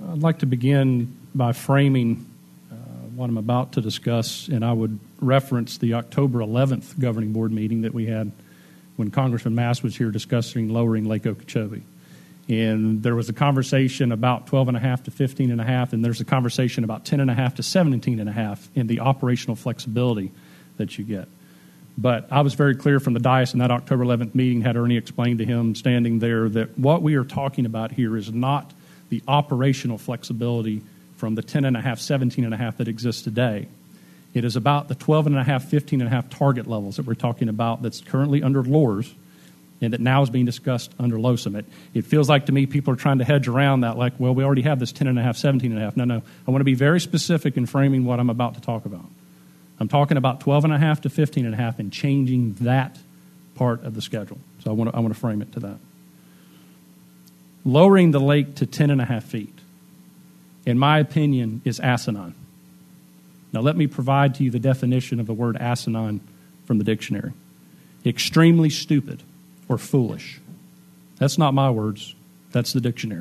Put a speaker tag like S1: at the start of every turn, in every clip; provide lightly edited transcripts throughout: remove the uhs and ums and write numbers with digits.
S1: I'd like to begin by framing what I'm about to discuss, and I would reference the October 11th governing board meeting that we had when Congressman Mast was here discussing lowering Lake Okeechobee. And there was a conversation about 12.5 to 15.5, and there's a conversation about 10.5 to 17.5 in the operational flexibility that you get. But I was very clear from the dais in that October 11th meeting, had Ernie explained to him standing there, that what we are talking about here is not the operational flexibility from the 10.5, 17.5 that exists today. It is about the 12.5, 15.5 target levels that we're talking about that's currently under LORS and that now is being discussed under LOSUM. It feels like to me people are trying to hedge around that like, well, we already have this 10.5, 17.5. No. I want to be very specific in framing what I'm about to talk about. I'm talking about 12.5 to 15.5 and changing that part of the schedule. So I want to frame it to that. Lowering the lake to 10.5 feet, in my opinion, is asinine. Now let me provide to you the definition of the word asinine from the dictionary. Extremely stupid or foolish. That's not my words. That's the dictionary.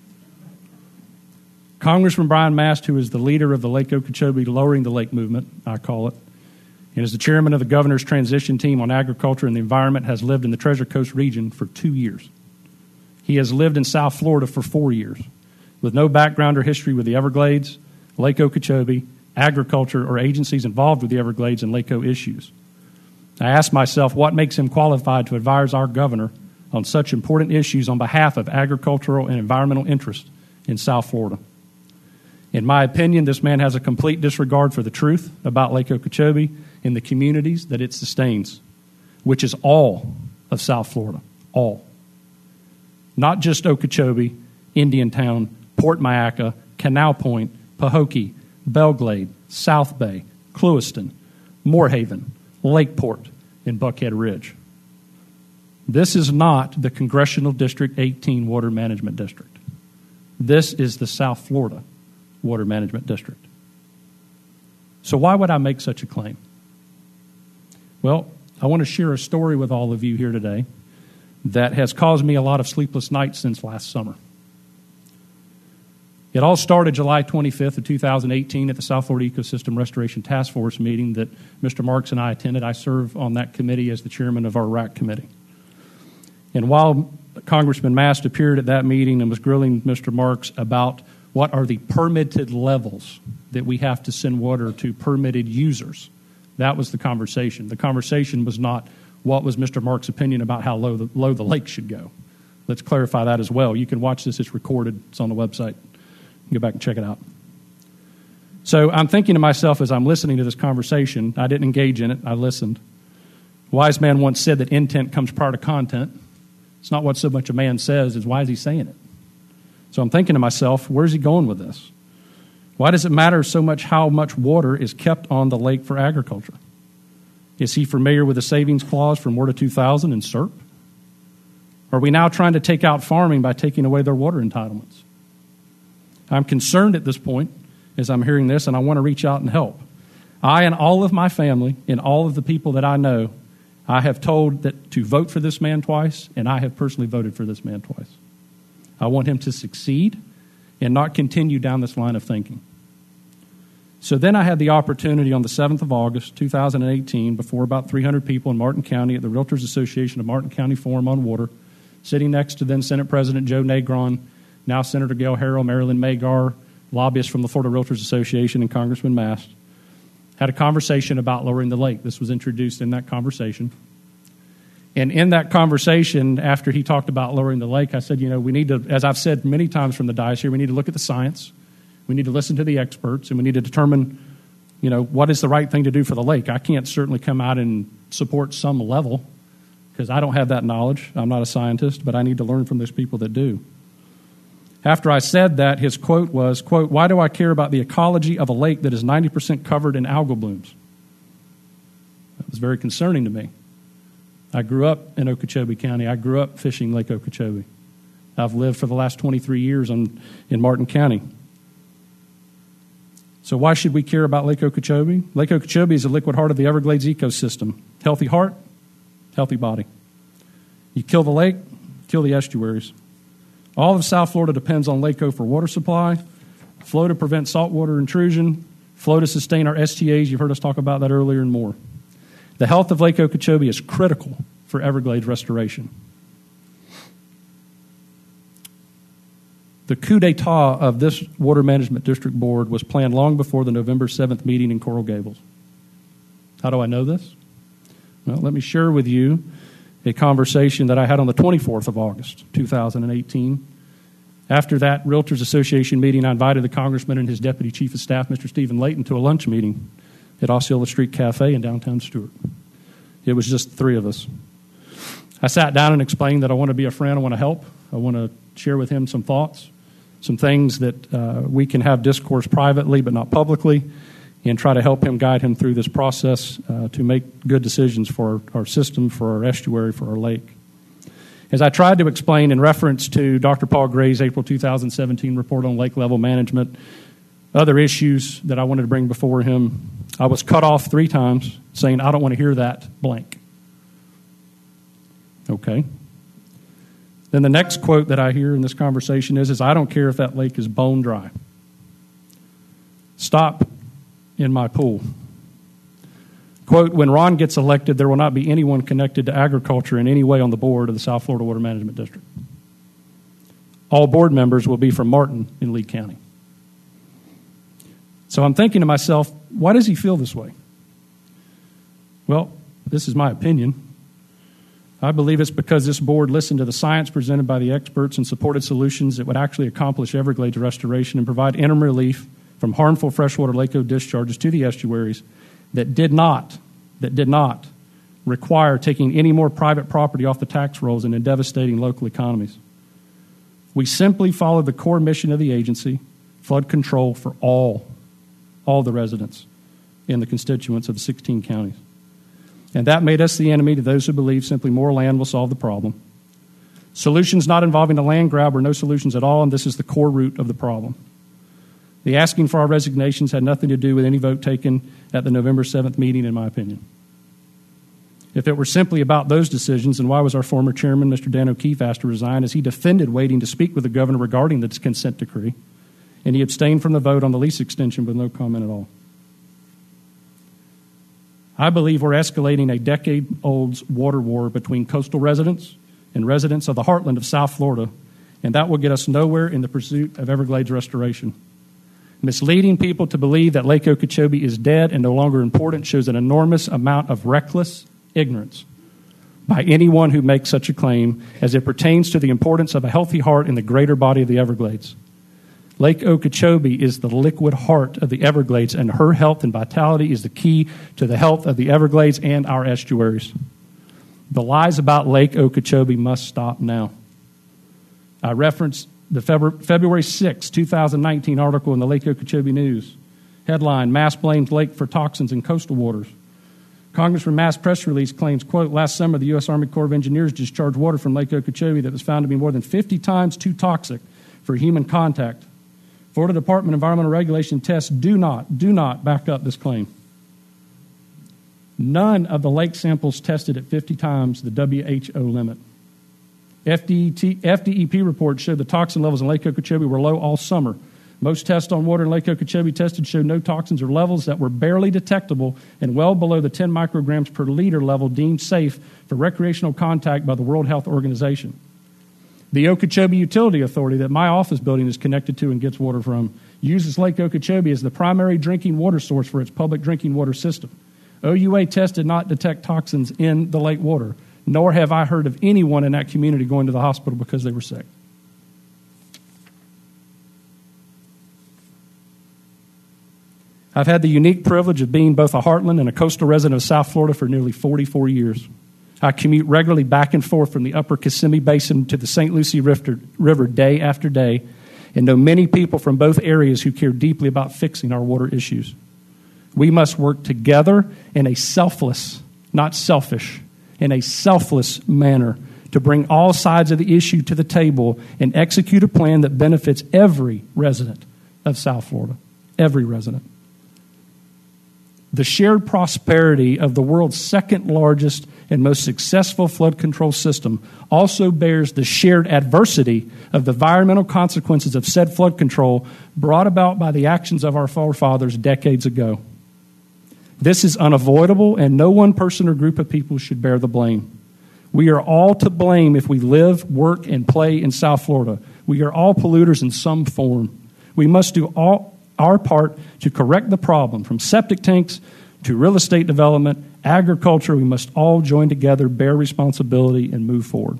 S1: Congressman Brian Mast, who is the leader of the Lake Okeechobee Lowering the Lake movement, I call it, and is the chairman of the governor's transition team on agriculture and the environment, has lived in the Treasure Coast region for 2 years. He has lived in South Florida for 4 years, with no background or history with the Everglades, Lake Okeechobee, agriculture, or agencies involved with the Everglades and Lake O issues. I asked myself what makes him qualified to advise our governor on such important issues on behalf of agricultural and environmental interests in South Florida. In my opinion, this man has a complete disregard for the truth about Lake Okeechobee and the communities that it sustains, which is all of South Florida, all. Not just Okeechobee, Indiantown, Port Maacah, Canal Point, Pahokee, Belglade, South Bay, Clewiston, Moorhaven, Lakeport, and Buckhead Ridge. This is not the Congressional District 18 Water Management District. This is the South Florida Water Management District. So why would I make such a claim? Well, I want to share a story with all of you here today that has caused me a lot of sleepless nights since last summer. It all started July 25th of 2018 at the South Florida Ecosystem Restoration Task Force meeting that Mr. Marks and I attended. I serve on that committee as the chairman of our RAC committee. And while Congressman Mast appeared at that meeting and was grilling Mr. Marks about what are the permitted levels that we have to send water to permitted users, that was the conversation. The conversation was not what was Mr. Marks' opinion about how low the lake should go. Let's clarify that as well. You can watch this. It's recorded. It's on the website. Go back and check it out. So I'm thinking to myself as I'm listening to this conversation, I didn't engage in it, I listened. A wise man once said that intent comes prior to content. It's not what so much a man says, it's why is he saying it? So I'm thinking to myself, where's he going with this? Why does it matter so much how much water is kept on the lake for agriculture? Is he familiar with the savings clause from WRDA 2000 and SERP? Are we now trying to take out farming by taking away their water entitlements? I'm concerned at this point as I'm hearing this, and I want to reach out and help. I and all of my family and all of the people that I know, I have told that to vote for this man twice, and I have personally voted for this man twice. I want him to succeed and not continue down this line of thinking. So then I had the opportunity on the 7th of August, 2018, before about 300 people in Martin County at the Realtors Association of Martin County Forum on Water, sitting next to then Senate President Joe Negron, now Senator Gail Harrell, Marilyn Magar, lobbyists from the Florida Realtors Association, and Congressman Mast, had a conversation about lowering the lake. This was introduced in that conversation. And in that conversation, after he talked about lowering the lake, I said, we need to, as I've said many times from the dais here, we need to look at the science, we need to listen to the experts, and we need to determine, what is the right thing to do for the lake. I can't certainly come out and support some level because I don't have that knowledge. I'm not a scientist, but I need to learn from those people that do. After I said that, his quote was, quote, "Why do I care about the ecology of a lake that is 90% covered in algal blooms?" That was very concerning to me. I grew up in Okeechobee County. I grew up fishing Lake Okeechobee. I've lived for the last 23 years in Martin County. So why should we care about Lake Okeechobee? Lake Okeechobee is the liquid heart of the Everglades ecosystem. Healthy heart, healthy body. You kill the lake, kill the estuaries. All of South Florida depends on LACO for water supply, flow to prevent saltwater intrusion, flow to sustain our STAs, you've heard us talk about that earlier, and more. The health of Lake Okeechobee is critical for Everglades restoration. The coup d'etat of this Water Management District Board was planned long before the November 7th meeting in Coral Gables. How do I know this? Well, let me share with you a conversation that I had on the 24th of August, 2018. After that Realtors Association meeting, I invited the Congressman and his Deputy Chief of Staff, Mr. Stephen Layton, to a lunch meeting at Osceola Street Cafe in downtown Stuart. It was just the three of us. I sat down and explained that I want to be a friend, I want to help, I want to share with him some thoughts, some things that we can have discourse privately but not publicly, and try to help him, guide him through this process to make good decisions for our system, for our estuary, for our lake. As I tried to explain in reference to Dr. Paul Gray's April 2017 report on lake level management, other issues that I wanted to bring before him, I was cut off 3 times saying, I don't want to hear that, blank. Okay. Then the next quote that I hear in this conversation is I don't care if that lake is bone dry. Stop in my pool. Quote, when Ron gets elected, there will not be anyone connected to agriculture in any way on the board of the South Florida Water Management District. All board members will be from Martin in Lee County. So I'm thinking to myself, why does he feel this way? Well, this is my opinion. I believe it's because this board listened to the science presented by the experts and supported solutions that would actually accomplish Everglades restoration and provide interim relief from harmful freshwater LACO discharges to the estuaries that did not require taking any more private property off the tax rolls and in devastating local economies. We simply followed the core mission of the agency, flood control for all the residents in the constituents of the 16 counties. And that made us the enemy to those who believe simply more land will solve the problem. Solutions not involving a land grab were no solutions at all, and this is the core root of the problem. The asking for our resignations had nothing to do with any vote taken at the November 7th meeting, in my opinion. If it were simply about those decisions, then why was our former chairman, Mr. Dan O'Keefe, asked to resign as he defended waiting to speak with the governor regarding the consent decree, and he abstained from the vote on the lease extension with no comment at all? I believe we're escalating a decade-old water war between coastal residents and residents of the heartland of South Florida, and that will get us nowhere in the pursuit of Everglades restoration. Misleading people to believe that Lake Okeechobee is dead and no longer important shows an enormous amount of reckless ignorance by anyone who makes such a claim as it pertains to the importance of a healthy heart in the greater body of the Everglades. Lake Okeechobee is the liquid heart of the Everglades, and her health and vitality is the key to the health of the Everglades and our estuaries. The lies about Lake Okeechobee must stop now. I referenced the February 6, 2019 article in the Lake Okeechobee News. Headline, Mass blames lake for toxins in coastal waters. Congressman Mass press release claims, quote, last summer the U.S. Army Corps of Engineers discharged water from Lake Okeechobee that was found to be more than 50 times too toxic for human contact. Florida Department of Environmental Regulation tests do not back up this claim. None of the lake samples tested at 50 times the WHO limit. FDEP reports showed the toxin levels in Lake Okeechobee were low all summer. Most tests on water in Lake Okeechobee tested showed no toxins or levels that were barely detectable and well below the 10 micrograms per liter level deemed safe for recreational contact by the World Health Organization. The Okeechobee Utility Authority that my office building is connected to and gets water from uses Lake Okeechobee as the primary drinking water source for its public drinking water system. OUA tests did not detect toxins in the lake water, nor have I heard of anyone in that community going to the hospital because they were sick. I've had the unique privilege of being both a heartland and a coastal resident of South Florida for nearly 44 years. I commute regularly back and forth from the upper Kissimmee Basin to the St. Lucie River day after day and know many people from both areas who care deeply about fixing our water issues. We must work together in a selfless, not selfish, in a selfless manner to bring all sides of the issue to the table and execute a plan that benefits every resident of South Florida, every resident. The shared prosperity of the world's second largest and most successful flood control system also bears the shared adversity of the environmental consequences of said flood control brought about by the actions of our forefathers decades ago. This is unavoidable, and no one person or group of people should bear the blame. We are all to blame if we live, work, and play in South Florida. We are all polluters in some form. We must do our part to correct the problem. From septic tanks to real estate development, agriculture, we must all join together, bear responsibility, and move forward.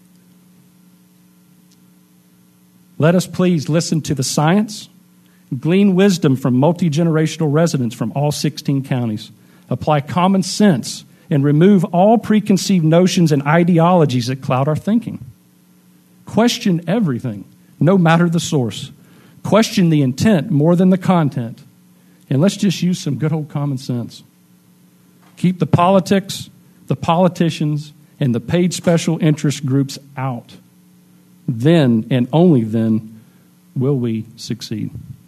S1: Let us please listen to the science, glean wisdom from multi-generational residents from all 16 counties, apply common sense, and remove all preconceived notions and ideologies that cloud our thinking. Question everything, no matter the source. Question the intent more than the content. And let's just use some good old common sense. Keep the politics, the politicians, and the paid special interest groups out. Then, and only then, will we succeed.